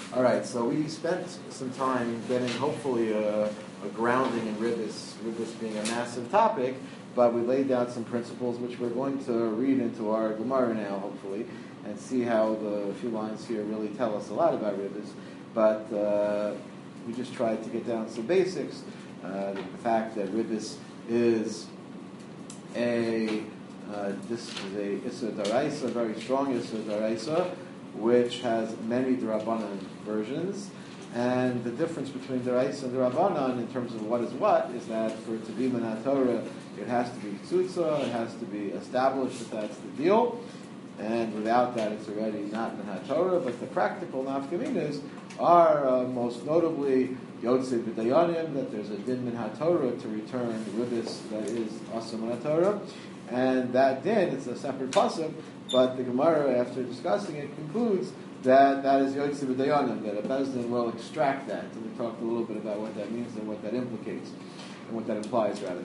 All right, so we spent some time getting, hopefully, a grounding in Ribbis being a massive topic, but we laid down some principles which we're going to read into our Gemara now, hopefully, and see how the few lines here really tell us a lot about Ribbis. But we just tried to get down some basics. The fact that Ribbis is this is a Issa Daraisa, very strong Issa Daraisa, which has many Darabanan versions. And the difference between Daraisa and Darabanan in terms of what is that for it to be Minat Torah, it has to be Tzutza, it has to be established that that's the deal. And without that, it's already not Minat Torah. But the practical nafkaminas are most notably Yotzei B'dayanim, that there's a din Minat Torah to return Ribbis that is Asa Minat Torah. And that din, it's a separate pasuk, but the Gemara, after discussing it, concludes that that is Yotzei B'dayanim, that a Bezdin will extract that. And we talked a little bit about what that means and what that implicates, and what that implies, rather.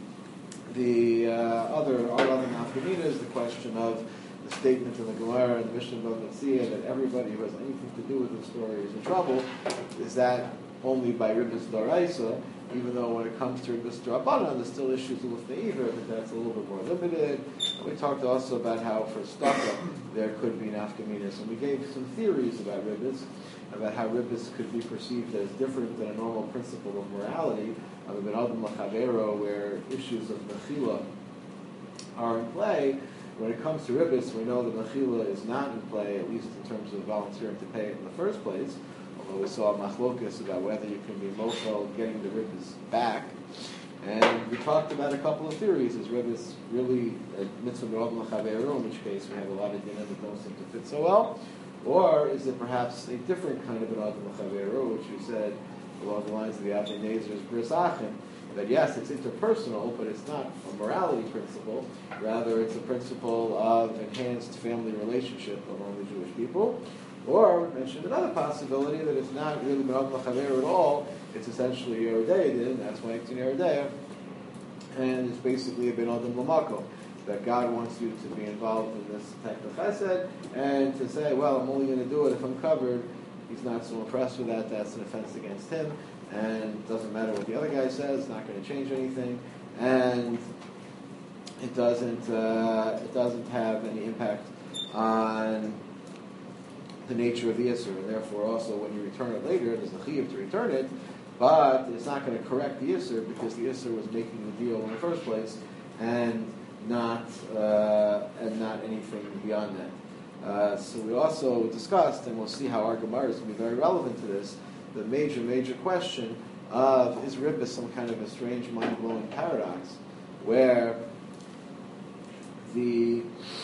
The other nafkamina is the question of the statement in the Gemara and the Mishnah of Metzia that everybody who has anything to do with the story is in trouble. Is that only by Ribbis Daraisa, even though when it comes to Ribbis Darabanan, there's still issues with the Eiver, but that's a little bit more limited. And we talked also about how for Staka there could be nafkaminas, and we gave some theories about Ribbis, about how Ribbis could be perceived as different than a normal principle of morality, of Ben Adam Lachavero, where issues of Mechila are in play. When it comes to Ribbis, we know that Mechila is not in play, at least in terms of volunteering to pay it in the first place. Although we saw Machlokas about whether you can be mochel getting the Ribbis back. And we talked about a couple of theories. Is Ribbis really a mitzvah b'rodin l'chaveru, in which case we have a lot of dinim that don't seem to fit so well? Or is it perhaps a different kind of b'rodin l'chaveru, which you said along the lines of the Avnei Nezer's Bris Achim, that yes, it's interpersonal, but it's not a morality principle. Rather, it's a principle of enhanced family relationship among the Jewish people. Or we mentioned another possibility that it's not really B'nad L'Chaver at all. It's essentially Yerodea, that's why it's in Yerodea. And it's basically a Ben Adam L'Mako, that God wants you to be involved in this type of chesed, and to say, well, I'm only going to do it if I'm covered. He's not so impressed with that. That's an offense against him. And it doesn't matter what the other guy says, it's not going to change anything. And it doesn't have any impact on the nature of the Isser, and therefore also when you return it later, there's a chiyuv to return it, but it's not going to correct the Isser because the Isser was making the deal in the first place, and not anything beyond that. So we also discussed, and we'll see how our Gemara is going to be very relevant to this, the major question of is Ribbis some kind of a strange, mind-blowing paradox, where the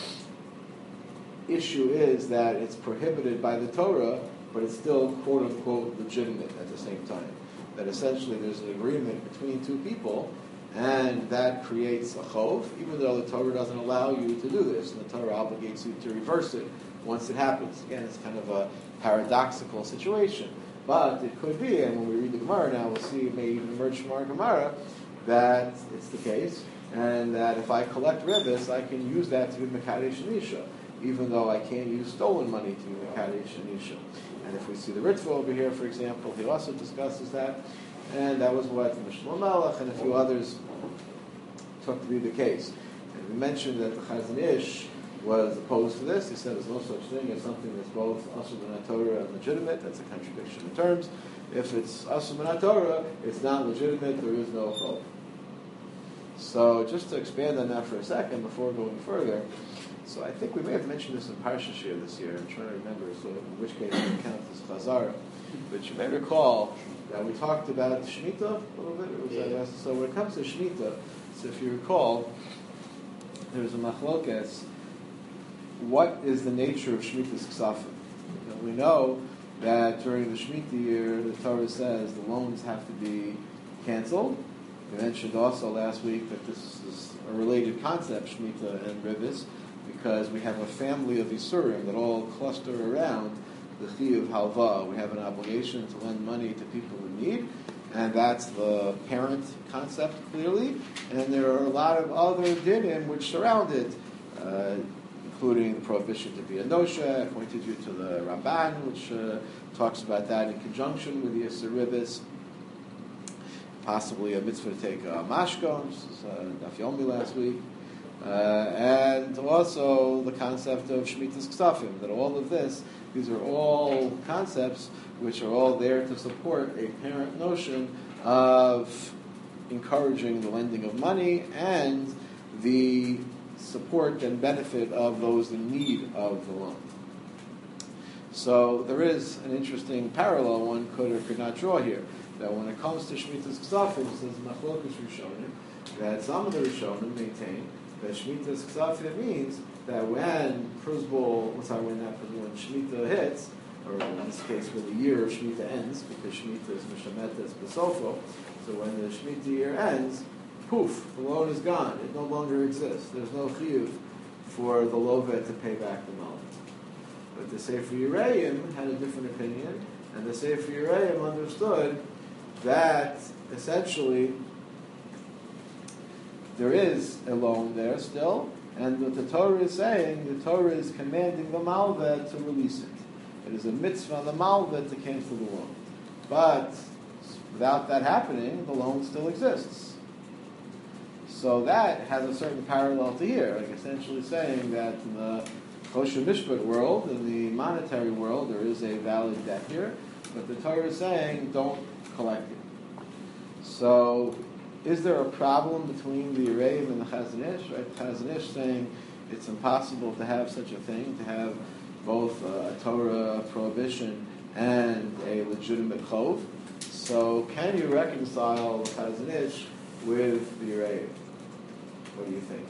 issue is that it's prohibited by the Torah, but it's still quote-unquote legitimate at the same time. That essentially there's an agreement between two people, and that creates a chov, even though the Torah doesn't allow you to do this, and the Torah obligates you to reverse it once it happens. Again, it's kind of a paradoxical situation. But it could be, and when we read the Gemara now, we'll see it may even emerge from our Gemara, that it's the case, and that if I collect Ribbis, I can use that to be Mekadesh Nisha, even though I can't use stolen money to be Mekadesh Nisha. And if we see the Ritva over here, for example, he also discusses that, and that was what the Mishnah Melech and a few others took to be the case. And we mentioned that the Chazon Ish was opposed to this. He said there's no such thing as something that's both Asur B'nai Torah and legitimate. That's a contradiction in terms. If it's Asur B'nai Torah, it's not legitimate, there is no chov. So just to expand on that for a second before going further, so I think we may have mentioned this in Parsha Shir this year. I'm trying to remember, so in which case we count this Chazara. But you may recall that we talked about Shemitah a little bit. So when it comes to Shemitah, so if you recall, there's a machlokes. What is the nature of Shemitah's Ksafim? We know that during the Shemitah year, the Torah says the loans have to be canceled. We mentioned also last week that this is a related concept, Shemitah and Ribbis, because we have a family of Yisurim that all cluster around the Chiyuv Halva. We have an obligation to lend money to people who need, and that's the parent concept, clearly. And there are a lot of other dinim which surround it. including the prohibition to be a nosha. I pointed you to the Ramban, which talks about that in conjunction with the Yisur Ribis. Possibly a mitzvah to take mashko, which is Daf Yomi last week. And also the concept of Shemitas Ksafim, that all of these are all concepts which are all there to support a parent notion of encouraging the lending of money and the support and benefit of those in need of the loan. So there is an interesting parallel one could or could not draw here, that when it comes to Shemitas Ksafim, it says Machlokas Rishonim, that some of the Rishonim maintain that Shemitas Ksafim means that when when Shemitah hits, or in this case when the year of Shemitah ends, because Shemitah is Mishametas Besofo, so when the Shemitah year ends, poof, the loan is gone. It no longer exists. There's no chiyuv for the lovet to pay back the loan. But the Sefer Yereim had a different opinion, and the Sefer Yereim understood that essentially there is a loan there still, and what the Torah is saying, the Torah is commanding the malvet to release it. It is a mitzvah on the malvet to cancel the loan. But without that happening, the loan still exists. So that has a certain parallel to here, like essentially saying that in the kosher mishpat world, in the monetary world, there is a valid debt here, but the Torah is saying don't collect it. So is there a problem between the Yereim and the Chazon Ish? Right? The Chazon Ish saying it's impossible to have such a thing, to have both a Torah prohibition and a legitimate chov. So can you reconcile the Chazon Ish with the Yereim? What do you think?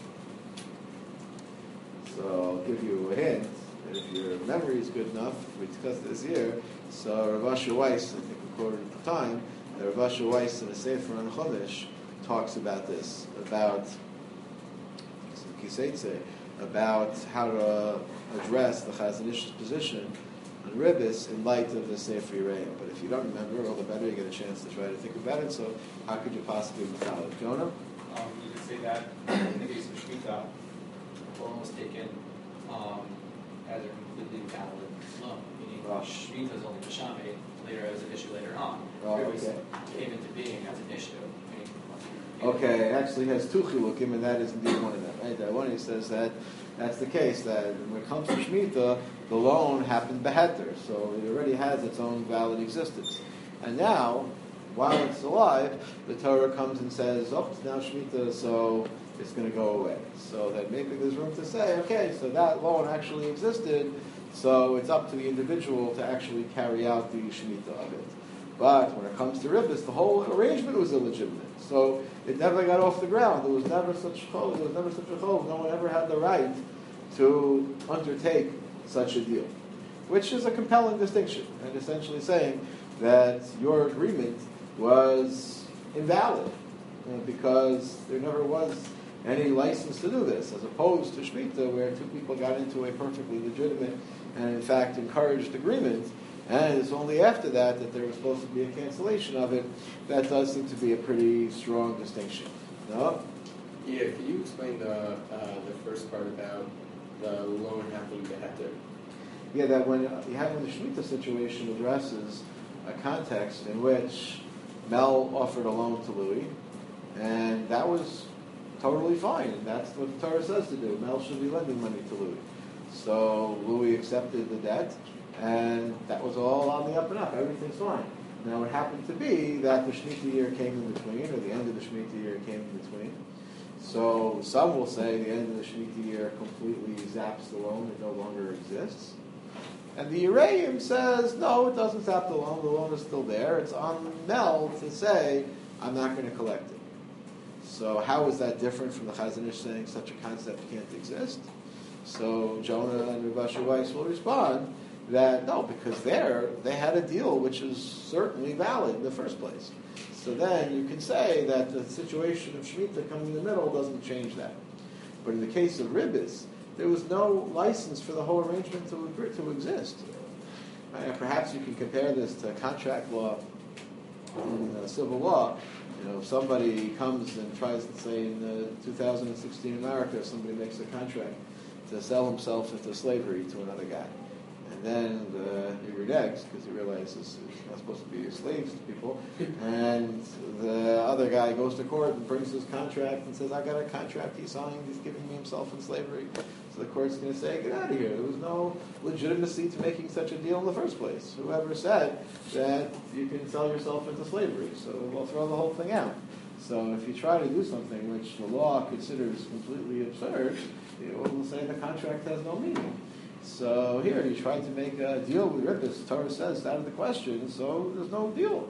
So I'll give you a hint. If your memory is good enough, we discussed this here. So Rav Asher Weiss, I think we quoted at the time, that Rav Asher Weiss in a Sefer on Chumash talks about this, about Kiseitze, about how to address the Chazon Ish's position on Ribis in light of the Sefer Yereim. But if you don't remember, all the better, you get a chance to try to think about it. So how could you possibly be valid? Jonah? You could say that in the case of Shemitah, the loan was taken as a completely valid loan, meaning Shemitah is only Mishameh, later as an issue later on. Ribis came into being as an issue. Okay, it actually has two chilukim, and that is indeed one of them. Right? That one, he says that that's the case, that when it comes to Shemitah, the loan happened beheter, so it already has its own valid existence. And now, while it's alive, the Torah comes and says, oh, it's now Shemitah, so it's going to go away. So that maybe there's room to say, okay, so that loan actually existed, so it's up to the individual to actually carry out the Shemitah of it. But when it comes to Ribis, the whole arrangement was illegitimate. So it never got off the ground. There was never such a chov. No one ever had the right to undertake such a deal, which is a compelling distinction, and essentially saying that your agreement was invalid because there never was any license to do this, as opposed to Shemitah, where two people got into a perfectly legitimate and, in fact, encouraged agreement. And it's only after that that there was supposed to be a cancellation of it. That does seem to be a pretty strong distinction. No? Yeah, can you explain the first part about the loan happening beheter? Yeah, that when the Shemitah situation addresses a context in which Mel offered a loan to Louis, and that was totally fine. And that's what the Torah says to do. Mel should be lending money to Louis. So Louis accepted the debt, and that was all on the up and up. Everything's fine. Now it happened to be that the Shemitah year came in between, or the end of the Shemitah year came in between. So some will say the end of the Shemitah year completely zaps the loan, it no longer exists. And the Yereim says, no, it doesn't zap the loan is still there. It's on Mel to say, I'm not going to collect it. So how is that different from the Chazon Ish saying such a concept can't exist? So Jonah and Rav Asher Weiss will respond that no, because they had a deal which is certainly valid in the first place. So then you can say that the situation of Shemitah coming in the middle doesn't change that. But in the case of Ribis, there was no license for the whole arrangement to exist. Right? Perhaps you can compare this to contract law in civil law. You know, if somebody comes and tries to say in 2016 America, somebody makes a contract to sell himself into slavery to another guy. And then he reneges because he realizes he's not supposed to be slaves to people. And the other guy goes to court and brings his contract and says, I got a contract he signed, he's giving me himself in slavery. So the court's going to say, get out of here. There was no legitimacy to making such a deal in the first place. Whoever said that you can sell yourself into slavery? So we'll throw the whole thing out. So if you try to do something which the law considers completely absurd, it will say the contract has no meaning. So here, you try to make a deal with Ribbis. The Torah says it's out of the question, so there's no deal.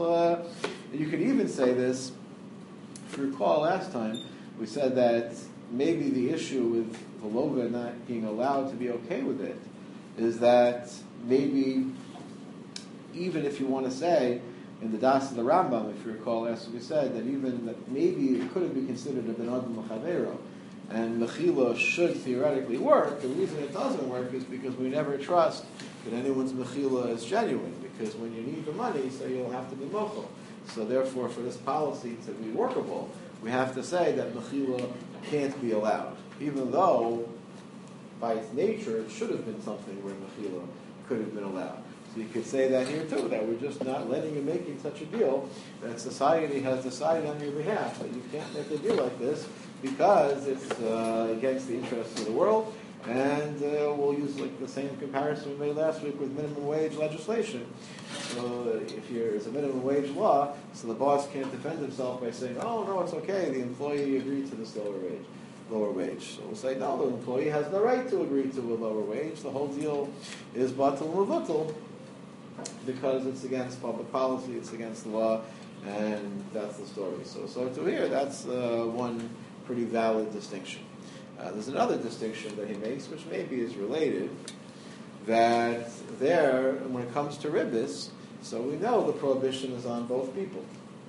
You could even say this, if you recall last time, we said that maybe the issue with the Lova not being allowed to be okay with it is that maybe, even if you want to say, in the Das of the Rambam, if you recall, as we said, that even that maybe it could have been considered a Ben Adam L'Chavero, and Mechila should theoretically work. The reason it doesn't work is because we never trust that anyone's Mechila is genuine, because when you need the money, so you'll have to be Mochel. So therefore, for this policy to be workable, we have to say that Mechila can't be allowed, even though, by its nature, it should have been something where Mechila could have been allowed. So you could say that here too, that we're just not letting you making such a deal, that society has decided on your behalf that you can't make a deal like this, because it's against the interests of the world, and we'll use like the same comparison we made last week with minimum wage legislation. So if there's a minimum wage law, so the boss can't defend himself by saying, oh no, it's okay, the employee agreed to this lower wage. So we'll say, no, the employee has no right to agree to a lower wage. The whole deal is batul u'vutul, because it's against public policy, it's against the law, and that's the story. So to here, that's one pretty valid distinction. There's another distinction that he makes, which maybe is related, that there, when it comes to ribbis, so we know the prohibition is on both people.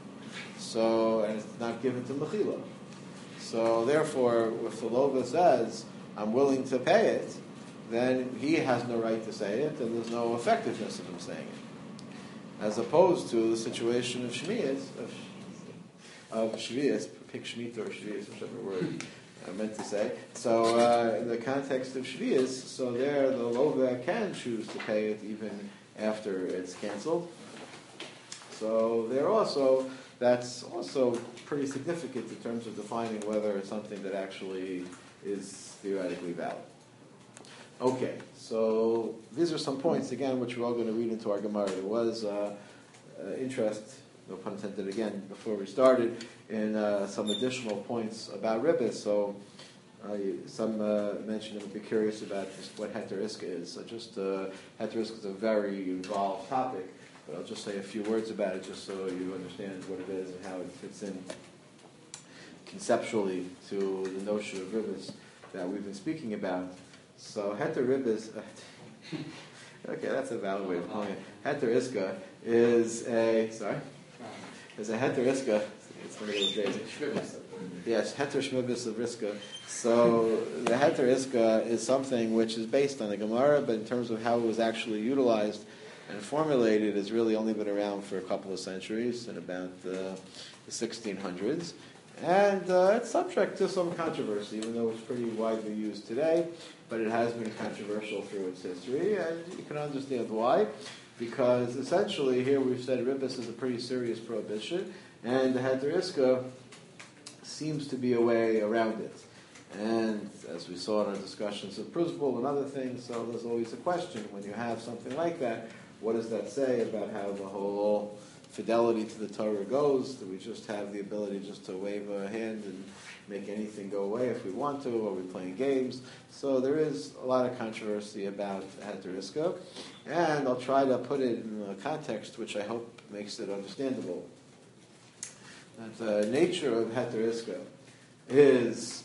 So, and it's not given to Mechila. So therefore, if the Lova says, I'm willing to pay it, then he has no right to say it, and there's no effectiveness of him saying it. As opposed to the situation of Shmiyas, pick Shemitah or Shviyas, whichever word I meant to say. So in the context of Shviyas, so there the Lova can choose to pay it even after it's canceled. So there also, that's also pretty significant in terms of defining whether it's something that actually is theoretically valid. Okay, so these are some points, again, which we're all going to read into our Gemara. There was interest, no pun intended again, before we started, in some additional points about ribbis. So some mentioned and would be curious about just what heter iska is. So just heter iska is a very involved topic, but I'll just say a few words about it just so you understand what it is and how it fits in conceptually to the notion of ribbis that we've been speaking about. So heter ribbis, okay, that's a valid way of calling it. Heter iska is a heter iska. It's one of those days. Yes, heter shmibis of riska. So the heter iska is something which is based on the Gemara, but in terms of how it was actually utilized and formulated, it's really only been around for a couple of centuries, in about the 1600s. And it's subject to some controversy, even though it's pretty widely used today, but it has been controversial through its history, and you can understand why. Because essentially here we've said ribbis is a pretty serious prohibition, and the heter iska seems to be a way around it. And as we saw in our discussions of principle and other things, so there's always a question when you have something like that, what does that say about how the whole fidelity to the Torah goes? Do we just have the ability just to wave a hand and make anything go away if we want to? Are we playing games? So there is a lot of controversy about heter iska, and I'll try to put it in a context which I hope makes it understandable. That the nature of heter iska is,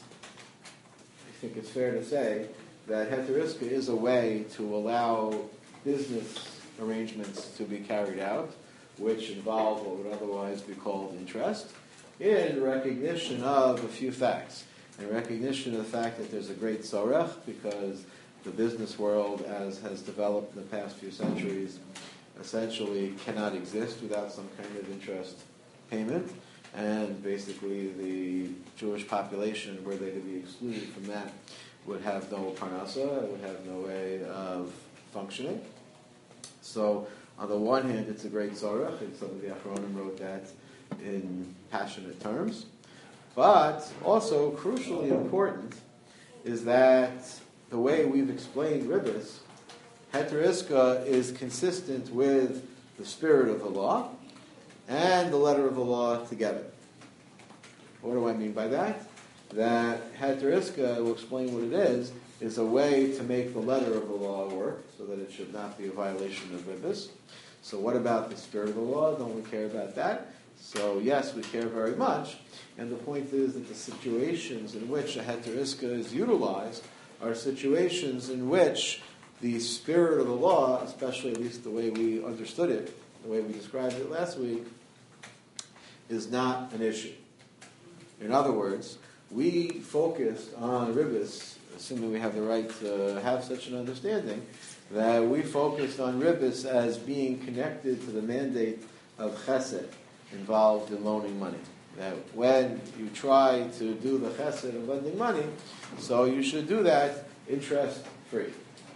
I think it's fair to say, that heter iska is a way to allow business arrangements to be carried out, which involve what would otherwise be called interest, in recognition of a few facts. In recognition of the fact that there's a great tzorech, because the business world, as has developed in the past few centuries, essentially cannot exist without some kind of interest payment, and basically the Jewish population, were they to be excluded from that, would have no parnasa, it would have no way of functioning. So, on the one hand, it's a great tzarech, and some of the Achronim wrote that in passionate terms. But also, crucially important, is that the way we've explained ribbis, heter iska is consistent with the spirit of the law and the letter of the law together. What do I mean by that? That heter iska, will explain what it is a way to make the letter of the law work, so that it should not be a violation of ribbis. So what about the spirit of the law? Don't we care about that? So yes, we care very much. And the point is that the situations in which a heter iska is utilized are situations in which the spirit of the law, especially at least the way we understood it, the way we described it last week, is not an issue. In other words, we focused on ribbis, assuming we have the right to have such an understanding, that we focused on ribbis as being connected to the mandate of chesed involved in loaning money. That when you try to do the chesed of lending money, so you should do that interest-free.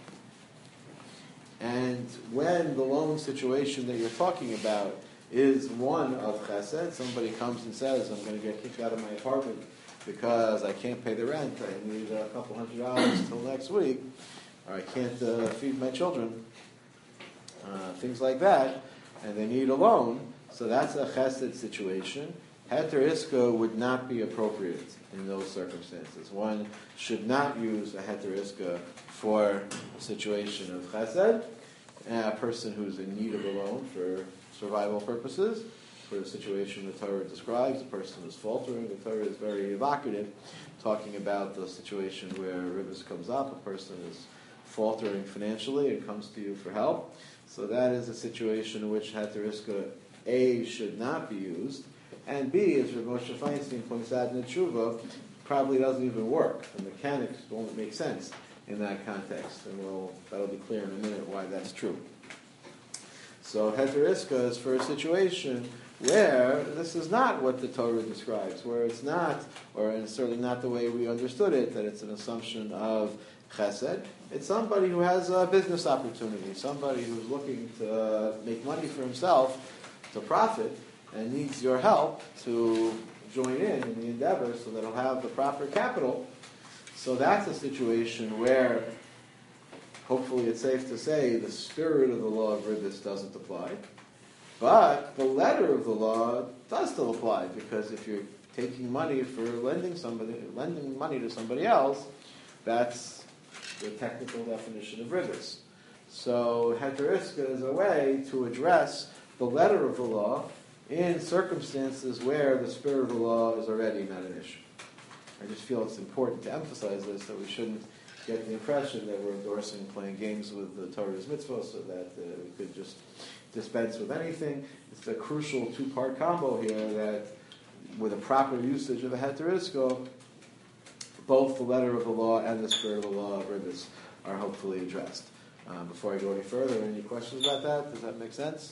And when the loan situation that you're talking about is one of chesed, somebody comes and says, I'm going to get kicked out of my apartment because I can't pay the rent, I need a couple $100 till next week, or I can't feed my children, things like that, and they need a loan, so that's a chesed situation. Heter iska would not be appropriate in those circumstances. One should not use a heter iska for a situation of chesed, a person who's in need of a loan for survival purposes. For the situation the Torah describes, a person is faltering. The Torah is very evocative, talking about the situation where ribbis comes up, a person is faltering financially and comes to you for help. So that is a situation in which heter iska, A, should not be used, and B, as Rav Moshe Feinstein points out in the Tshuva, probably doesn't even work. The mechanics won't make sense in that context, and that'll be clear in a minute why that's true. So heter iska is for a situation where this is not what the Torah describes, where it's not, or it's certainly not the way we understood it, that it's an assumption of chesed. It's somebody who has a business opportunity, somebody who's looking to make money for himself, to profit, and needs your help to join in the endeavor so that he'll have the proper capital. So that's a situation where, hopefully it's safe to say, the spirit of the law of ribbis doesn't apply. But the letter of the law does still apply, because if you're taking money for lending money to somebody else, that's the technical definition of ribbis. So heter iska is a way to address the letter of the law in circumstances where the spirit of the law is already not an issue. I just feel it's important to emphasize this, that we shouldn't get the impression that we're endorsing playing games with the Torah's mitzvah so that we could just dispense with anything. It's a crucial two-part combo here that, with a proper usage of a heter iska, both the letter of the law and the spirit of the law of ribbis are hopefully addressed. Before I go any further, any questions about that? Does that make sense?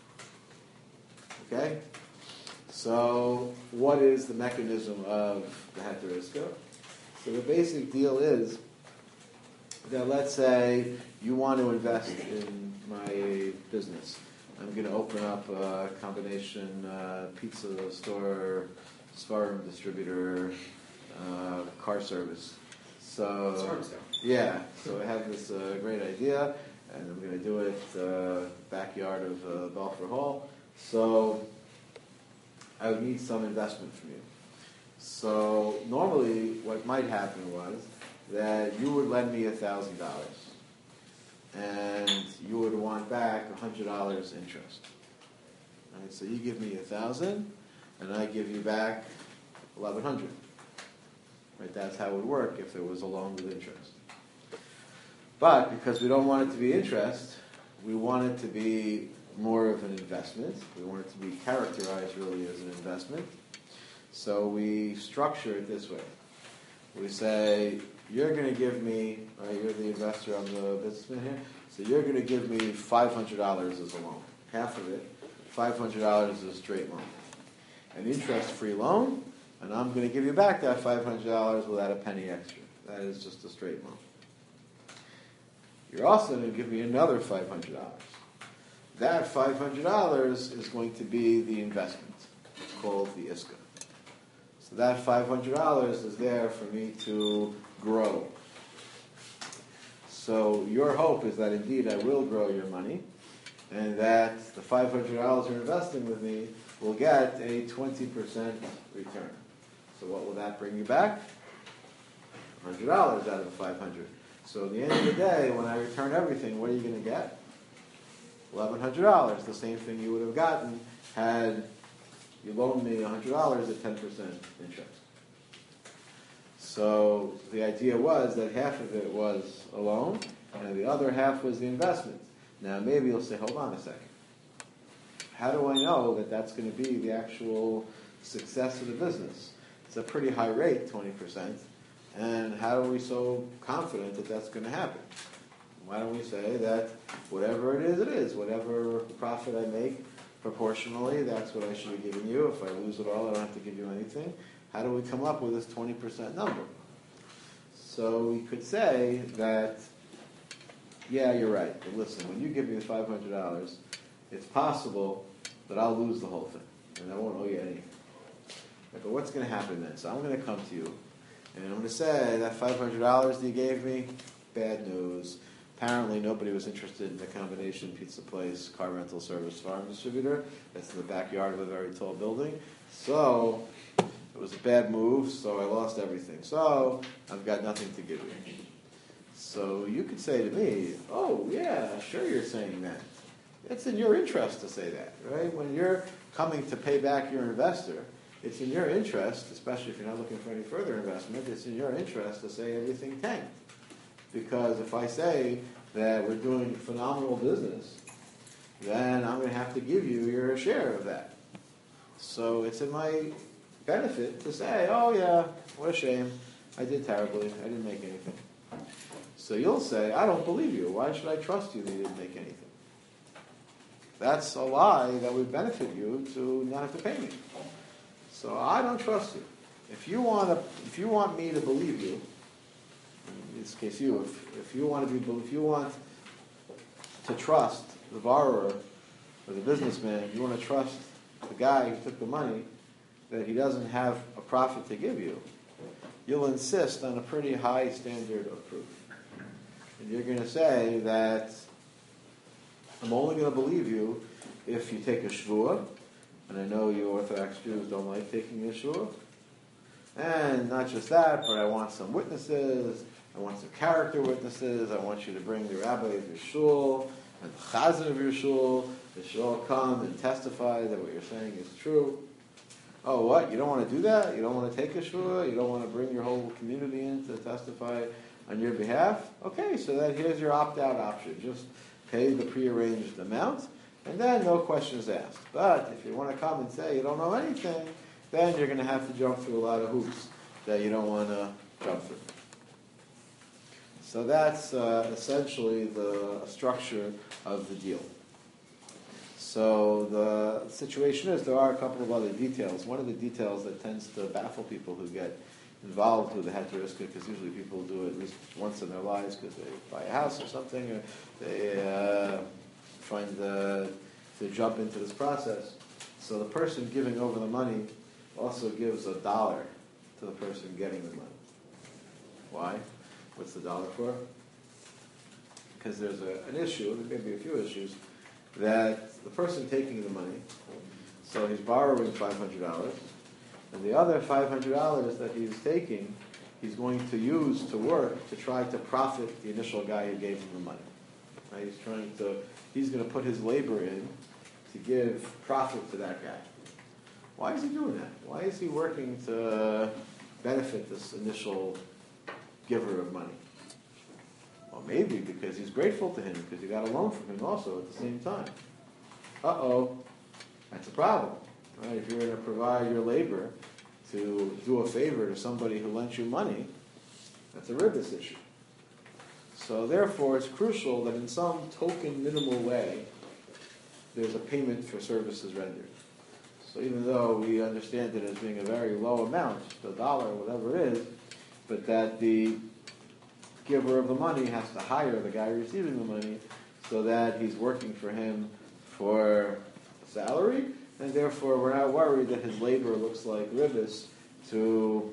Okay? So, what is the mechanism of the heter iska? So the basic deal is that, let's say you want to invest in my business. I'm going to open up a combination pizza store, Svarim distributor, car service. So yeah, so I have this great idea, and I'm going to do it backyard of Balfour Hall. So I would need some investment from you. So normally, what might happen was that you would lend me $1,000, and you would want back $100 interest. Right, so you give me $1,000, and I give you back $1,100. Right, that's how it would work if it was a loan with interest. But because we don't want it to be interest, we want it to be more of an investment. We want it to be characterized really as an investment. So we structure it this way. We say, you're going to give me, right, you're the investor, I'm the businessman here, so you're going to give me $500 as a loan. Half of it, $500 is a straight loan. An interest-free loan, and I'm going to give you back that $500 without a penny extra. That is just a straight loan. You're also going to give me another $500. That $500 is going to be the investment. It's called the ISKA. So that $500 is there for me to grow. So your hope is that indeed I will grow your money, and that the $500 you're investing with me will get a 20% return. So what will that bring you back? $100 out of the 500. So at the end of the day, when I return everything, what are you going to get? $1,100, the same thing you would have gotten had you loaned me $100 at 10% interest. So the idea was that half of it was a loan, and the other half was the investment. Now maybe you'll say, hold on a second. How do I know that that's going to be the actual success of the business? It's a pretty high rate, 20%. And how are we so confident that that's going to happen? Why don't we say that whatever it is, whatever profit I make proportionally, that's what I should be giving you. If I lose it all, I don't have to give you anything. How do we come up with this 20% number? So we could say that, yeah, you're right. But listen, when you give me the $500, it's possible that I'll lose the whole thing, and I won't owe you anything. But what's going to happen then? So I'm going to come to you, and I'm going to say that $500 that you gave me, bad news. Apparently nobody was interested in the combination pizza place, car rental service, farm distributor. That's in the backyard of a very tall building. So it was a bad move, so I lost everything. So I've got nothing to give you. So you could say to me, oh yeah, sure you're saying that. It's in your interest to say that, right? When you're coming to pay back your investor, it's in your interest, especially if you're not looking for any further investment, it's in your interest to say everything tanked. Because if I say that we're doing phenomenal business, then I'm going to have to give you your share of that. So it's in my benefit to say, oh yeah, what a shame, I did terribly, I didn't make anything. So you'll say, I don't believe you, why should I trust you that you didn't make anything? That's a lie that would benefit you to not have to pay me. So I don't trust you. If you want me to believe you, in this case you, if you want to trust the borrower or the businessman, you want to trust the guy who took the money that he doesn't have a profit to give you, you'll insist on a pretty high standard of proof. And you're going to say that I'm only going to believe you if you take a shvuah, and I know you Orthodox Jews don't like taking a shvuah. And not just that, but I want some witnesses, I want some character witnesses, I want you to bring the rabbi of your shul, and the chazan of your shul, they should all come and testify that what you're saying is true. Oh, what? You don't want to do that? You don't want to take a shvuah? You don't want to bring your whole community in to testify on your behalf? Okay, so then here's your opt-out option. Just pay the prearranged amount, and then no questions asked. But if you want to come and say you don't know anything, then you're going to have to jump through a lot of hoops that you don't want to jump through. So that's essentially the structure of the deal. So the situation is there are a couple of other details. One of the details that tends to baffle people who get involved with the heter iska, because usually people do it at least once in their lives because they buy a house or something, or they trying to jump into this process. So the person giving over the money also gives $1 to the person getting the money. Why? What's the dollar for? Because there's an issue, there may be a few issues, that the person taking the money, so he's borrowing $500, and the other $500 that he's taking, he's going to use to work to try to profit the initial guy who gave him the money. Right? He's going to put his labor in to give profit to that guy. Why is he doing that? Why is he working to benefit this initial giver of money? Well, maybe because he's grateful to him, because he got a loan from him also at the same time. That's a problem. Right? If you're going to provide your labor to do a favor to somebody who lent you money, that's a ribbis issue. So therefore, it's crucial that in some token minimal way, there's a payment for services rendered. So even though we understand it as being a very low amount, $1, whatever it is, but that the giver of the money has to hire the guy receiving the money so that he's working for him for salary, and therefore we're not worried that his labor looks like ribbis to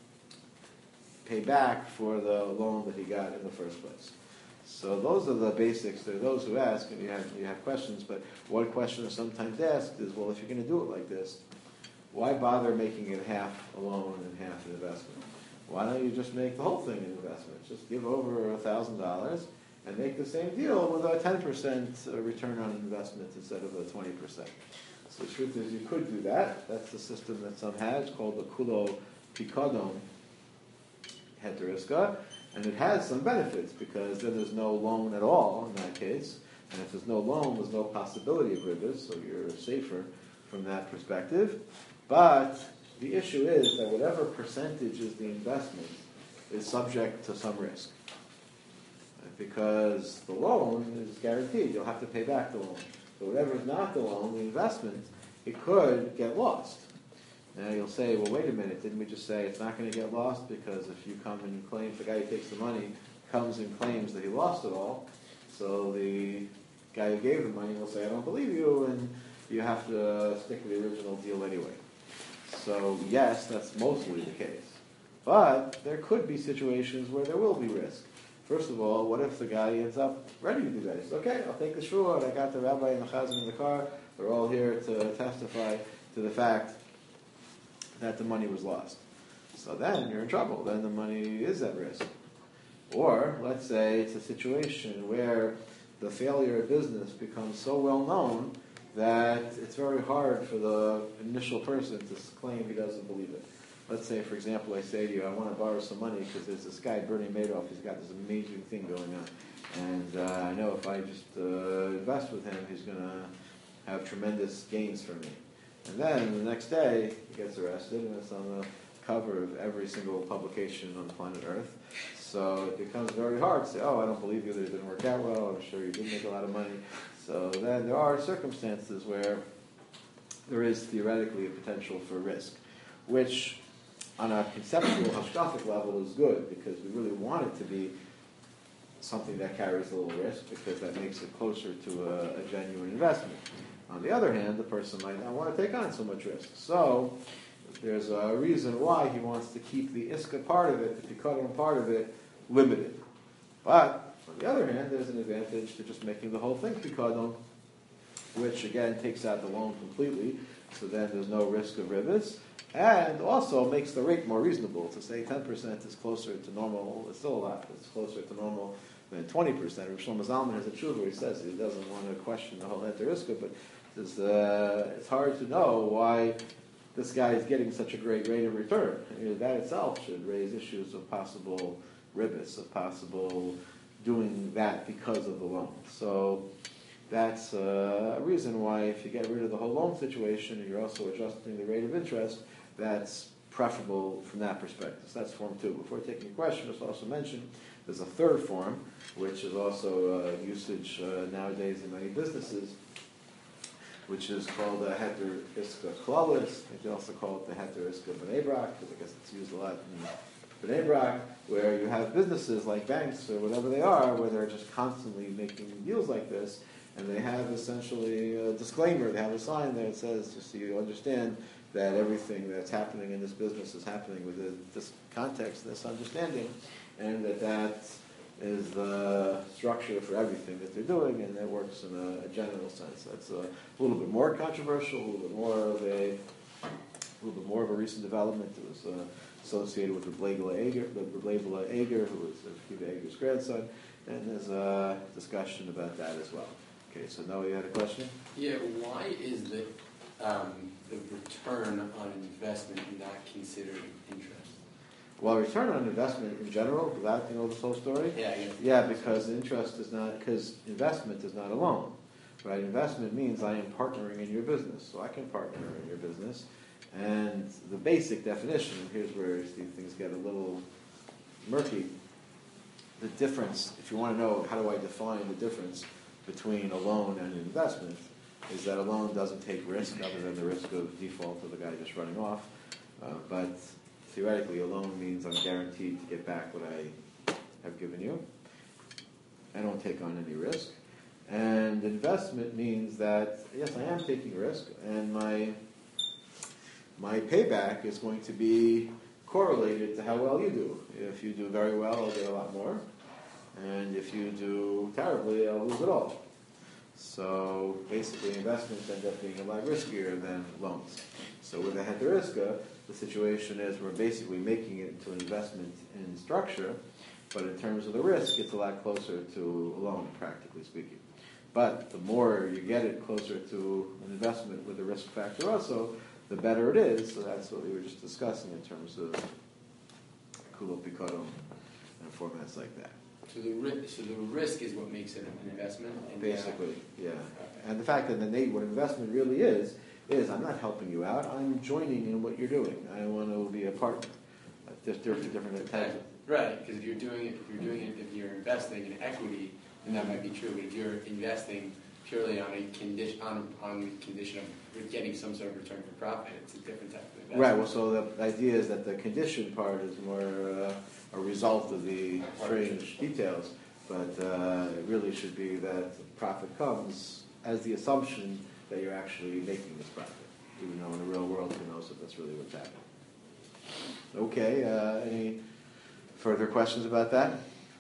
pay back for the loan that he got in the first place. So those are the basics. There are those who ask, and you have questions, but one question is sometimes asked is, well, if you're going to do it like this, why bother making it half a loan and half an investment? Why don't you just make the whole thing an investment? Just give over $1,000 and make the same deal with a 10% return on investment instead of a 20%. So the truth is you could do that. That's the system that some have. It's called the Kulo Pikadon Heter Iska. And it has some benefits because then there's no loan at all in that case. And if there's no loan, there's no possibility of ribbis, so you're safer from that perspective. But the issue is that whatever percentage is the investment is subject to some risk. Because the loan is guaranteed. You'll have to pay back the loan. So whatever is not the loan, the investment, it could get lost. Now you'll say, well, wait a minute, didn't we just say it's not going to get lost? Because if you come and you claim, if the guy who takes the money comes and claims that he lost it all, so the guy who gave the money will say, I don't believe you, and you have to stick with the original deal anyway. So yes, that's mostly the case. But there could be situations where there will be risk. First of all, what if the guy ends up ready to do that? He says, okay, I'll take the shur, I got the rabbi and the chazan in the car, they're all here to testify to the fact that the money was lost. So then you're in trouble. Then the money is at risk. Or, let's say it's a situation where the failure of business becomes so well known that it's very hard for the initial person to claim he doesn't believe it. Let's say, for example, I say to you, I want to borrow some money because there's this guy, Bernie Madoff, he's got this amazing thing going on. And I know if I just invest with him, he's going to have tremendous gains for me. And then the next day, he gets arrested, and it's on the cover of every single publication on planet Earth. So it becomes very hard to say, oh, I don't believe you that it didn't work out well, I'm sure you did make a lot of money. So then there are circumstances where there is theoretically a potential for risk, which on a conceptual, hashkafic level is good, because we really want it to be something that carries a little risk, because that makes it closer to a genuine investment. On the other hand, the person might not want to take on so much risk. So there's a reason why he wants to keep the iska part of it, the pikadon part of it, limited. But on the other hand, there's an advantage to just making the whole thing pikadon, which again takes out the loan completely, so then there's no risk of ribbis, and also makes the rate more reasonable. To say 10% is closer to normal, it's still a lot, but it's closer to normal than 20%. Rav Shlomo Zalman has a tshuva where he says he doesn't want to question the whole heter iska, but it's hard to know why this guy is getting such a great rate of return. That itself should raise issues of possible ribbis, of possible doing that because of the loan. So that's a reason why if you get rid of the whole loan situation and you're also adjusting the rate of interest, that's preferable from that perspective. So that's form 2. Before taking a question, let's also mention there's a third form, which is also usage nowadays in many businesses, which is called the heter iska klalis. You can also call it the heter iska b'nei brak, because I guess it's used a lot in b'nei brak, where you have businesses like banks or whatever they are, where they're just constantly making deals like this, and they have essentially a disclaimer. They have a sign there that says, just so you understand that everything that's happening in this business is happening within this context, this understanding, and that is the structure for everything that they're doing, and that works in a general sense. That's a little bit more controversial, a little bit more of a recent development. It was associated with Reb Leibele Eger, who was Akiva Eger's grandson, and there's a discussion about that as well. Okay, so Noah, you had a question? Yeah, why is the return on investment not considered interest? Well, return on investment in general, without this whole story? Yeah, because interest is not, because investment is not a loan, right? Investment means I am partnering in your business, so I can partner in your business. And the basic definition, and here's where things get a little murky, the difference, if you want to know how do I define the difference between a loan and an investment, is that a loan doesn't take risk other than the risk of default of the guy just running off. But theoretically, a loan means I'm guaranteed to get back what I have given you. I don't take on any risk. And investment means that, yes, I am taking risk, and my payback is going to be correlated to how well you do. If you do very well, I'll get a lot more. And if you do terribly, I'll lose it all. So basically, investments end up being a lot riskier than loans. So with a heter iska, the situation is we're basically making it into an investment in structure, but in terms of the risk, it's a lot closer to a loan, practically speaking. But the more you get it closer to an investment with a risk factor also, the better it is. So that's what we were just discussing in terms of kulo pikodom and formats like that. So the risk is what makes it an investment? Basically, yeah. And the fact that what investment really is I'm not helping you out, I'm joining in what you're doing. I want to be a partner. Just different types. Right, because if you're investing in equity, then that might be true. But if you're investing purely on a condition of getting some sort of return for profit, it's a different type of investment. Right. Well, so the idea is that the condition part is more a result of the strange details, but it really should be that profit comes as the assumption that you're actually making this profit, even though in the real world who knows if that's really what's happening. Okay. Any further questions about that?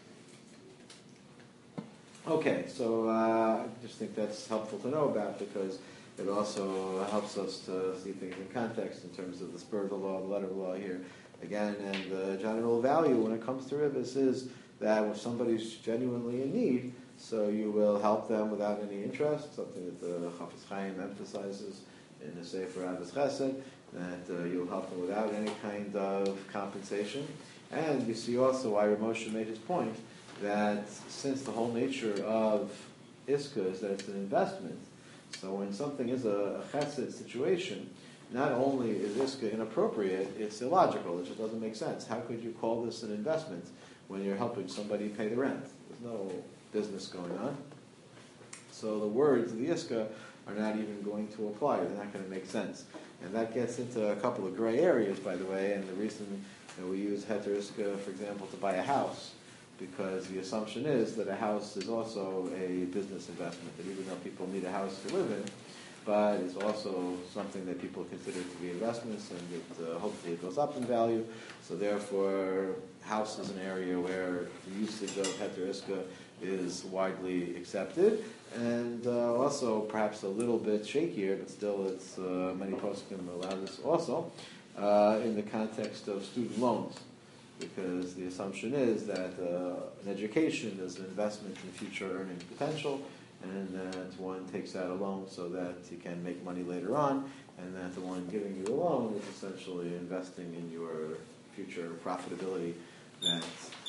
Okay, so I just think that's helpful to know about because it also helps us to see things in context in terms of the spur of the law, the letter of the law here. Again, and the general value when it comes to ribbis is that if somebody's genuinely in need, so you will help them without any interest, something that the Chafetz Chaim emphasizes in the Sefer Ahavas Chesed, that you'll help them without any kind of compensation. And you see also why Moshe made his point, that since the whole nature of Iska is that it's an investment, so when something is a chesed situation, not only is Iska inappropriate, it's illogical. It just doesn't make sense. How could you call this an investment when you're helping somebody pay the rent? There's no business going on. So the words of the Iska are not even going to apply. They're not going to make sense. And that gets into a couple of gray areas, by the way, and the reason that we use heter iska, for example, to buy a house, because the assumption is that a house is also a business investment, that even though people need a house to live in, but it's also something that people consider to be investments, and it, hopefully it goes up in value. So therefore, house is an area where the usage of heter iska is widely accepted, and also perhaps a little bit shakier, but still it's many poskim allow this also in the context of student loans, because the assumption is that an education is an investment in future earning potential, and that one takes out a loan so that he can make money later on, and that the one giving you the loan is essentially investing in your future profitability that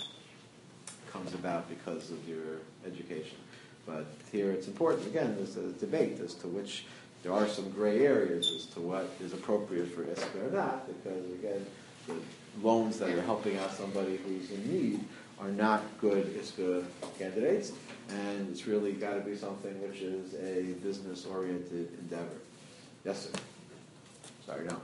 comes about because of your education. But here it's important, again, there's a debate as to which, there are some gray areas as to what is appropriate for ISKA or not, because again, the loans that are helping out somebody who's in need are not good ISKA candidates, and it's really got to be something which is a business-oriented endeavor. Yes, sir? Sorry, no.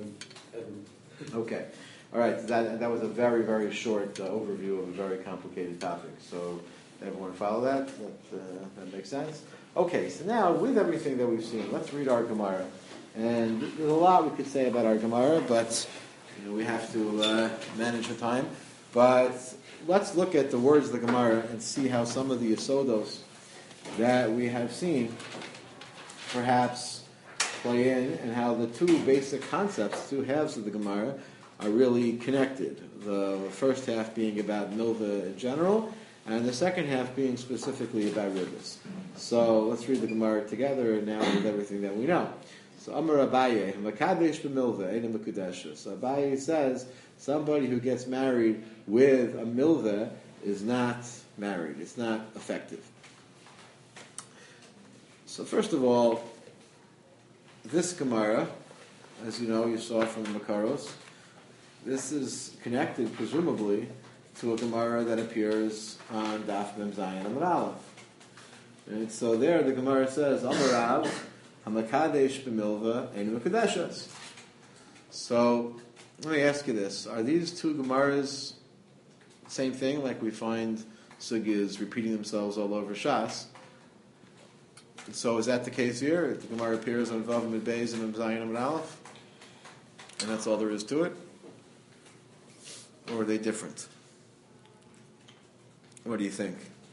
Okay. All right, that was a very, very short overview of a very complicated topic. So everyone follow that? That makes sense? Okay, so now with everything that we've seen, let's read our Gemara. And there's a lot we could say about our Gemara, but we have to manage the time. But let's look at the words of the Gemara and see how some of the Yesodos that we have seen perhaps play in, and how the two basic concepts, two halves of the Gemara, are really connected. The first half being about Milva in general, and the second half being specifically about ribbis. So let's read the Gemara together now with everything that we know. So Amar Abaye, Makadesh b'Milva, Eina Mekudesha. So Abaye says somebody who gets married with a Milva is not married. It's not effective. So first of all, this Gemara, as you know, you saw from the Makaros, this is connected, presumably, to a Gemara that appears on Daf Mem Zayin Amud Aleph. And so there the Gemara says, Amarav, Hamakadesh b'Milva, Einu Mekudeshas. So, let me ask you this. Are these two Gemaras Same thing, like we find sugyas repeating themselves all over Shas. So is that the case here? The Gemara appears on Vav Mid Beis and Zayin and Aleph, and that's all there is to it? Or are they different? What do you think?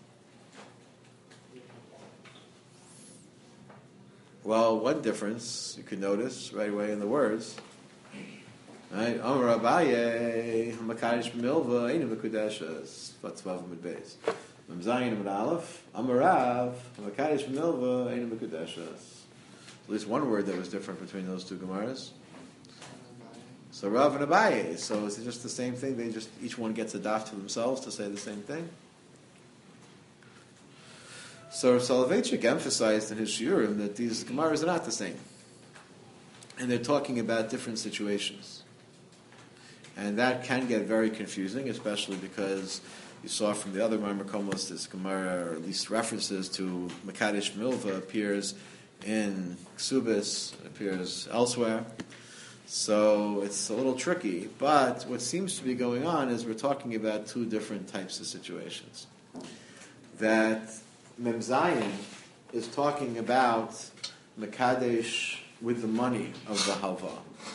Well, one difference you could notice right away in the words. Right? Amar Abaye, Makadish B'milva, Einu Mekudeshes, Vav Mid Beis. Mem Zayin Mid Aleph, Amar Rav, Makadish B'milva, Einu Mekudeshes. At least one word that was different between those two Gemaras. So Rav and Abaye. So is it just the same thing? They just each one gets a daf to themselves to say the same thing. So Soloveitchik emphasized in his shiurim that these Gemaras are not the same, and they're talking about different situations, and that can get very confusing, especially because you saw from the other Maimar this Gemara, or at least references to Makadish Milva, appears in Ksubis, appears elsewhere. So it's a little tricky, but what seems to be going on is we're talking about two different types of situations. That Mem Zayin is talking about Mekadesh with the money of the halva.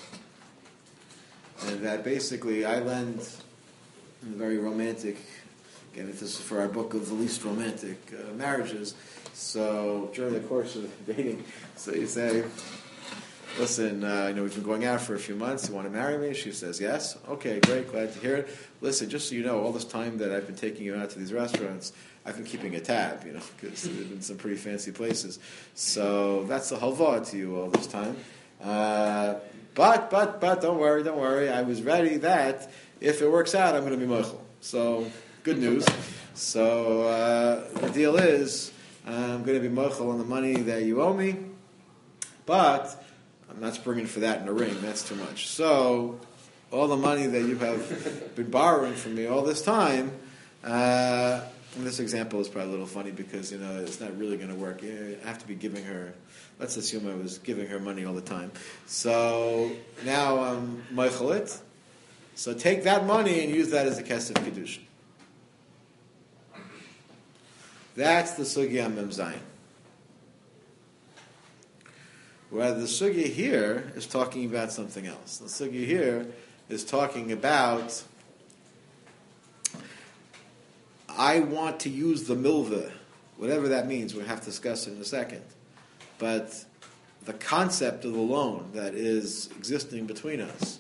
And that basically I lend very romantic, again, this is for our book of the least romantic marriages. So during the course of dating, so you say, listen, we've been going out for a few months. You want to marry me? She says, yes. Okay, great. Glad to hear it. Listen, just so you know, all this time that I've been taking you out to these restaurants, I've been keeping a tab, because there's been some pretty fancy places. So that's the halva to you all this time. But don't worry. I was ready that if it works out, I'm going to be mochel. So good news. So the deal is, I'm going to be mochel on the money that you owe me, but I'm not springing for that in a ring. That's too much. So all the money that you have been borrowing from me all this time, and this example is probably a little funny because, it's not really going to work. I have to be giving her, let's assume I was giving her money all the time. So now I'm moichelit. So take that money and use that as a kesef kedusha. That's the sugya Mem Zayin. Whereas the sugya here is talking about something else. The sugya here is talking about, I want to use the milva, whatever that means, we'll have to discuss it in a second. But the concept of the loan that is existing between us,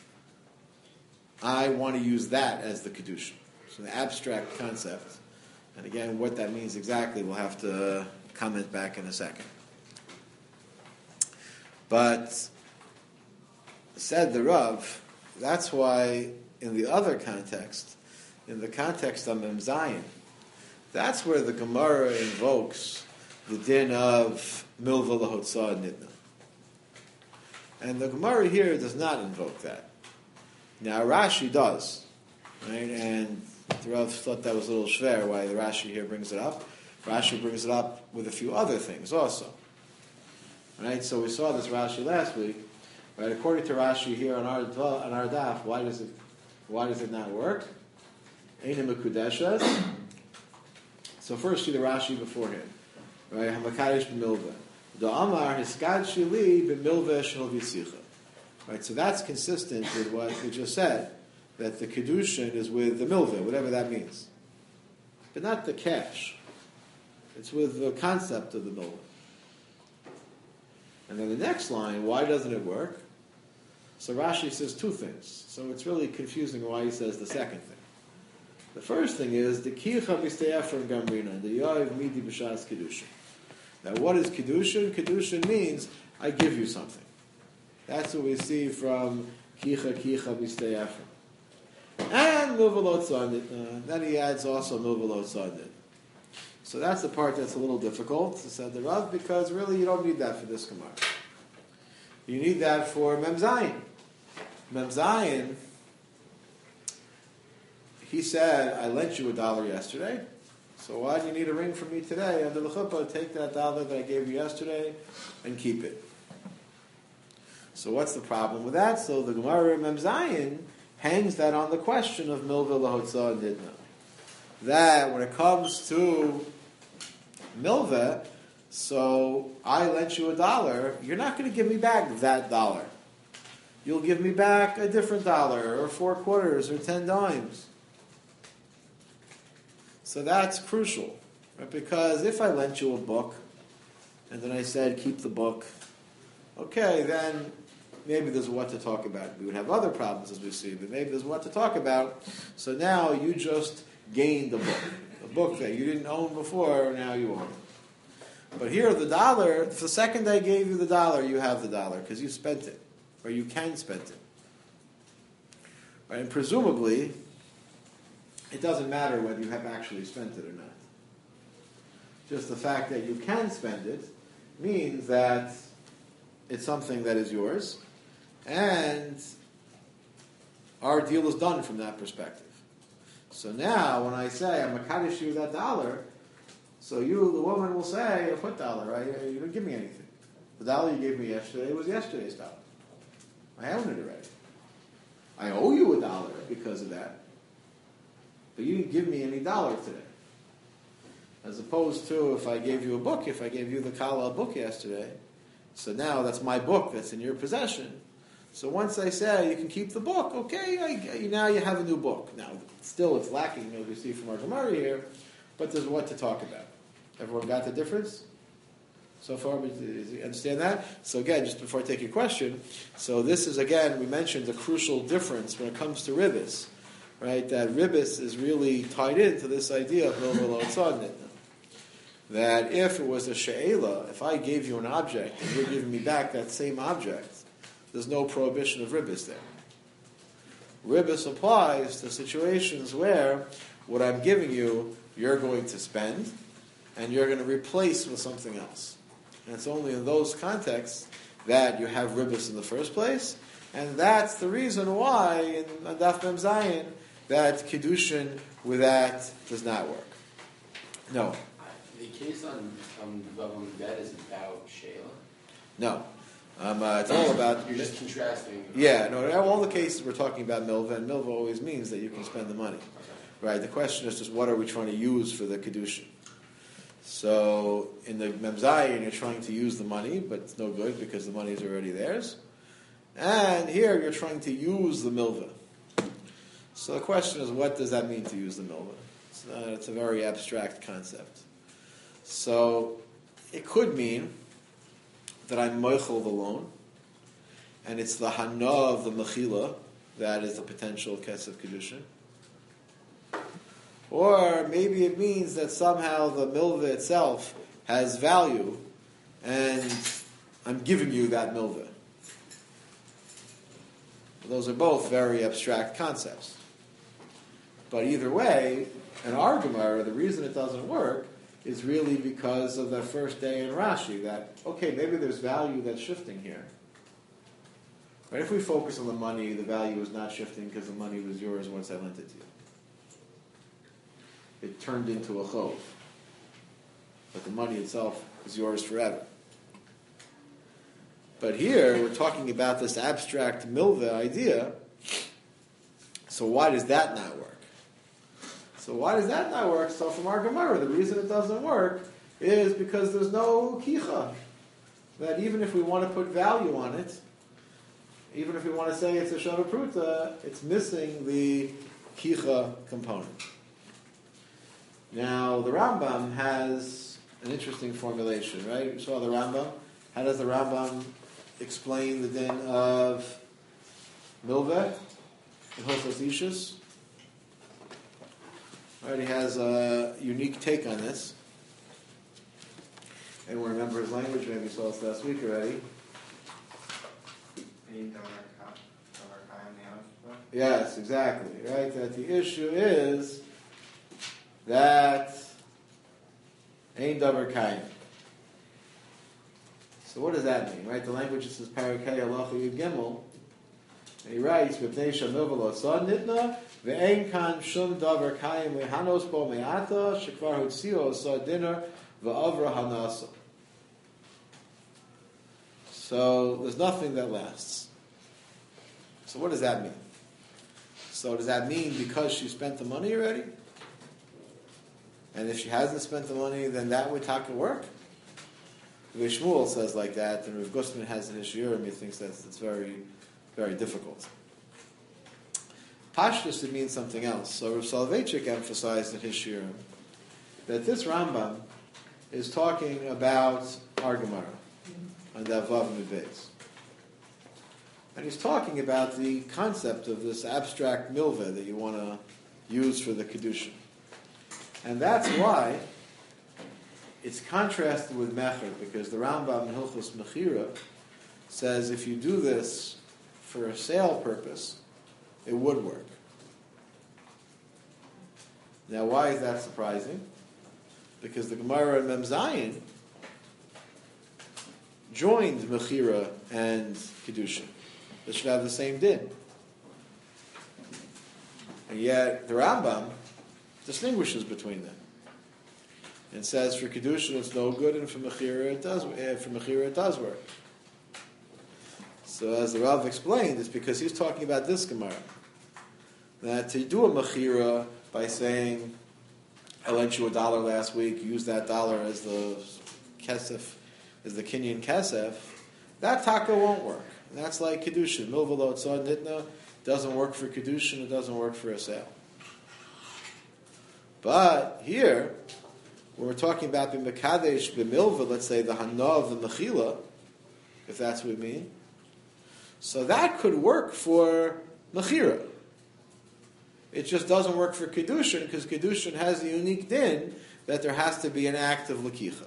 I want to use that as the kedusha. So the abstract concept, and again, what that means exactly, we'll have to comment back in a second. But said the Rav, that's why in the other context, in the context of Mem Zayin, that's where the Gemara invokes the din of milva lahotzah nitna. And the Gemara here does not invoke that. Now Rashi does, right? And the Rav thought that was a little schwer why the Rashi here brings it up. Rashi brings it up with a few other things also. Right? So we saw this Rashi last week. Right? According to Rashi here on our daf, why does it not work? Einu Mekudeshes. So first see the Rashi beforehand. Right? Hamakadosh b'milva. Da'amar hiskad shili b'milva shel v'tzicha. Right? So that's consistent with what we just said, that the kedushin is with the milva, whatever that means, but not the cash. It's with the concept of the milva. And then the next line, why doesn't it work? So Rashi says two things. So it's really confusing why he says the second thing. The first thing is the kicha b'steyafer gamrina, the yav midi b'shas kedushin. Now, what is kedushin? Kedushin means I give you something. That's what we see from kicha b'steyafer. And milvalot tzadit. Then he adds also milvalot tzadit. So that's the part that's a little difficult, said the Rav, because really you don't need that for this Gemara. You need that for Mem Zayin. Mem Zayin, he said, I lent you $1 yesterday, so why do you need a ring from me today? Under the chuppah, take that $1 that I gave you yesterday and keep it. So what's the problem with that? So the Gemara in Mem Zayin hangs that on the question of milva lahotza nidna. That when it comes to milva, so I lent you $1, you're not going to give me back that $1. You'll give me back a different $1, or 4 quarters, or 10 dimes. So that's crucial, right? Because if I lent you a book, and then I said, keep the book, okay, then maybe there's what to talk about. We would have other problems, as we see, but maybe there's what to talk about. So now you just gained a book that you didn't own before, now you own it. But here, the $1, the second I gave you the $1, you have the $1, because you spent it, or you can spend it. Right? And presumably, it doesn't matter whether you have actually spent it or not. Just the fact that you can spend it means that it's something that is yours, and our deal is done from that perspective. So now, when I say I'm makadosh you that $1, so you, the woman, will say, "What $1? Right? You didn't give me anything. The $1 you gave me yesterday was yesterday's $1. I own it already. I owe you $1 because of that, but you didn't give me any $1 today." As opposed to if I gave you a book, if I gave you the Kala a book yesterday, so now that's my book that's in your possession. So once I say you can keep the book, okay, now you have a new book. Now, still it's lacking, as we see from our Gemara here, but there's what to talk about. Everyone got the difference? So far, you understand that? So again, just before I take your question, so this is, again, we mentioned the crucial difference when it comes to ribbis, right? That ribbis is really tied into this idea of milva lahotza nidna. That if it was a she'ela, if I gave you an object and you're giving me back that same object, there's no prohibition of ribbis there. Ribbis applies to situations where what I'm giving you, you're going to spend, and you're going to replace with something else. And it's only in those contexts that you have ribbis in the first place, and that's the reason why in Daf Mem Zayin that Kiddushin with that does not work. No. The case on Vavam Bet is about Shayla? No. It's all about... You're just contrasting. Yeah, no, all the cases we're talking about milva, and milva always means that you can spend the money. Right, the question is just what are we trying to use for the Kedushin? So, in the Mem Zayin, you're trying to use the money, but it's no good because the money is already theirs. And here, you're trying to use the milva. So the question is, what does that mean to use the milva? It's a very abstract concept. So, it could mean that I'm moichel the loan, and it's the hana of the mechila that is the potential kesef kedushin. Or maybe it means that somehow the milva itself has value, and I'm giving you that milva. Those are both very abstract concepts. But either way, in our Gemara, the reason it doesn't work is really because of the first day in Rashi, that, okay, maybe there's value that's shifting here. Right? If we focus on the money, the value is not shifting because the money was yours once I lent it to you. It turned into a chov. But the money itself is yours forever. But here, we're talking about this abstract milva idea, so why does that not work? So why does that not work? So from our Gemara, the reason it doesn't work is because there's no kicha. That even if we want to put value on it, even if we want to say it's a shava pruta, it's missing the kicha component. Now, the Rambam has an interesting formulation, right? You saw the Rambam. How does the Rambam explain the din of milveh and Hilchos Ishus? Right, he has a unique take on this. Anyone remember his language? Maybe you saw this last week already. Yes, exactly. Right, that the issue is that Ein Davar Kaim. So what does that mean? Right, the language says Parakei Halacha Yud Gimel. And he writes, "V'pnei shamilva lo sad nitna ve'ein kan shum davar kayim lehanos bo me'ata shekvar hotzio sad dinner ve'avra hanasa." So there's nothing that lasts. So what does that mean? So does that mean because she spent the money already? And if she hasn't spent the money, then that would taka work? The way Shmuel says like that, and Rav Gustman has in his shiurim, he thinks that's very, very difficult. Pashtus, it means something else. So Rav Soloveitchik emphasized in his shiurim that this Rambam is talking about our Gemara on the Avav Beis. And he's talking about the concept of this abstract milveh that you want to use for the Kedushin. And that's why it's contrasted with Mecher, because the Rambam in Hilchos Mechira says if you do this for a sale purpose, it would work. Now, why is that surprising? Because the Gemara in Mem Zayin joined Mechira and Kedushin. They should have the same din. And yet, the Rambam distinguishes between them and says for Kedushin it's no good, and for Mechira it does work. So as the Rav explained, it's because he's talking about this Gemara. That to do a Mechira by saying, I lent you $1 last week, use that dollar as the kesef, as the kinyan kesef, that taka won't work. And that's like Kedushin. Milveh lo tzad nitna doesn't work for Kedushin, it doesn't work for a sale. But here, when we're talking about b'mekadesh b'milveh, let's say the hanav, the mechila, if that's what we mean, so that could work for mechira. It just doesn't work for Kedushin, because Kedushin has the unique din that there has to be an act of lakicha.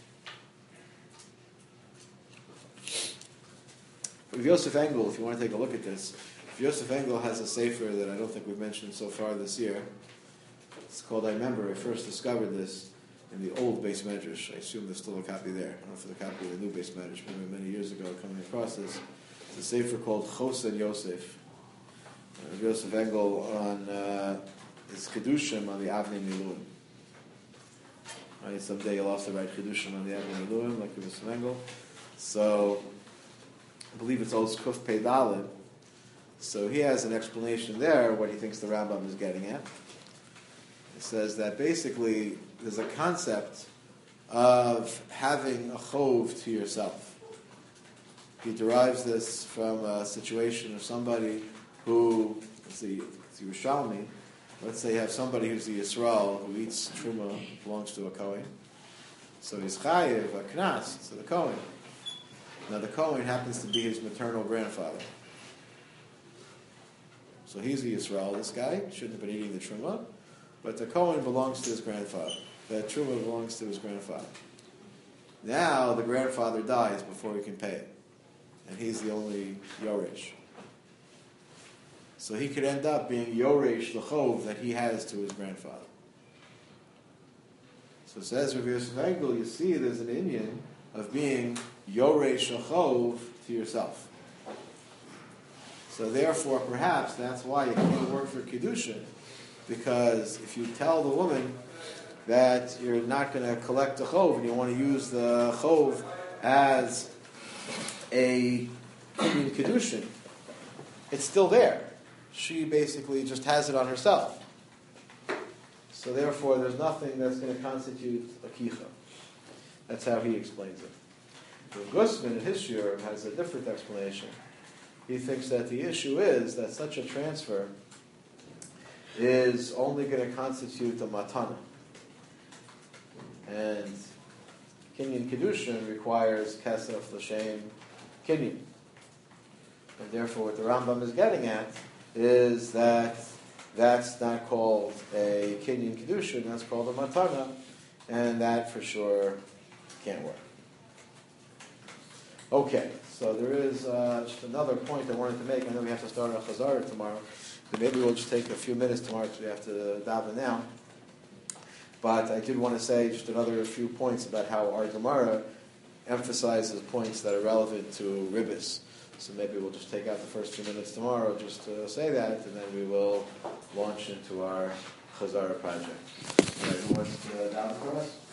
With Yosef Engel, if you want to take a look at this, Yosef Engel has a sefer that I don't think we've mentioned so far this year. It's called, I remember, I first discovered this in the old Beis Medrash. I assume there's still a copy there. I don't know for the copy of the new Beis Medrash, many years ago coming across this. It's a sefer called Chosen Yosef. Yosef Engel on his Kedushim on the Avnei Miluim. Right, someday you'll also write Kedushim on the Avnei Miluim, like Yosef Engel. So, I believe it's Oz Kuf Pei Daled. So he has an explanation there, what he thinks the Rambam is getting at. It says that basically there's a concept of having a chov to yourself. He derives this from a situation of somebody who, it's Yerushalmi, let's say you have somebody who's the Yisrael who eats truma, belongs to a Kohen. So he's chayiv, a knas, to the Kohen. Now the Kohen happens to be his maternal grandfather. So he's the Yisrael, this guy, shouldn't have been eating the truma, but the Kohen belongs to his grandfather. The truma belongs to his grandfather. Now the grandfather dies before he can pay it. And he's the only Yoresh. So he could end up being Yoresh l'chov that he has to his grandfather. So it says Rav Yosef Engel, you see there's an inyan of being Yoresh l'chov to yourself. So therefore, perhaps that's why it can't work for Kedushin, because if you tell the woman that you're not going to collect the chov and you want to use the chov as a kinyan Kedushin, it's still there. She basically just has it on herself. So therefore, there's nothing that's going to constitute a kicha. That's how he explains it. Rav Gustman in his shiur has a different explanation. He thinks that the issue is that such a transfer is only going to constitute a matana. And kinyan kedushin requires kesef l'shem kinyan. And therefore what the Rambam is getting at is that that's not called a kinyan kedushin, that's called a matana, and that for sure can't work. Okay, so there is just another point I wanted to make. I know we have to start our Chazara tomorrow, but maybe we'll just take a few minutes tomorrow because we have to daven now. But I did want to say just another few points about how our Gemara emphasizes points that are relevant to Ribbis. So maybe we'll just take out the first few minutes tomorrow just to say that, and then we will launch into our Chazara project. All right, who wants to daven for us?